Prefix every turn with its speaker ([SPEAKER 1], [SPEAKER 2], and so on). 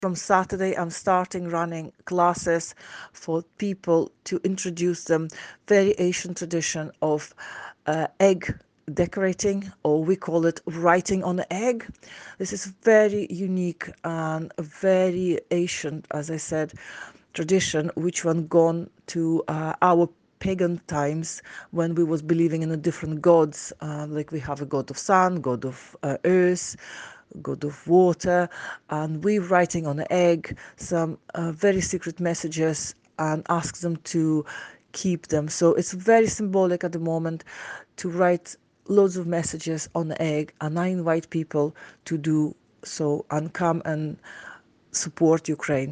[SPEAKER 1] From Saturday, I'm starting running classes for people to introduce them very Asian tradition of egg decorating, or we call it writing on the egg. This is very unique and a very Asian, as I said, tradition, which one gone to our pagan times when we was believing in the different gods, like we have a god of sun, god of earth, god of water, and we writing on the egg some very secret messages and ask them to keep them. So it's very symbolic at the moment to write loads of messages on the egg, and I invite people to do so and come and support Ukraine.